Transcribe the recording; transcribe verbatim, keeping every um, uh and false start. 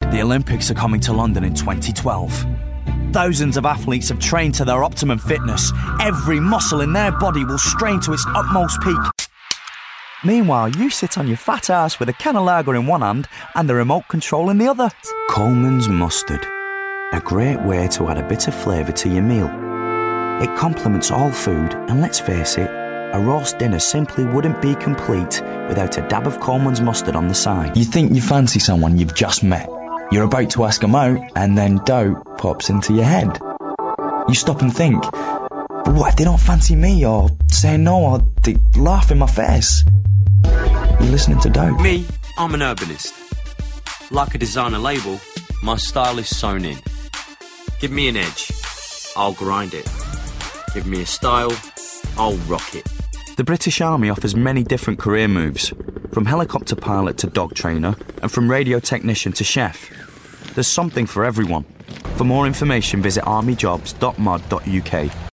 The Olympics are coming to London in twenty twelve. Thousands of athletes have trained to their optimum fitness. Every muscle in their body will strain to its utmost peak. Meanwhile, you sit on your fat ass with a can of lager in one hand and the remote control in the other. Coleman's Mustard. A great way to add a bit of flavour to your meal. It complements all food, and let's face it, a roast dinner simply wouldn't be complete without a dab of Coleman's Mustard on the side. You think you fancy someone you've just met. You're about to ask them out, and then doubt pops into your head. You stop and think, but what if they don't fancy me, or say no, or they laugh in my face? You're listening to Doubt. Me, I'm an urbanist. Like a designer label, my style is sewn in. Give me an edge, I'll grind it. Give me a style, I'll rock it. The British Army offers many different career moves, from helicopter pilot to dog trainer, and from radio technician to chef. There's something for everyone. For more information, visit army jobs dot mod dot U K.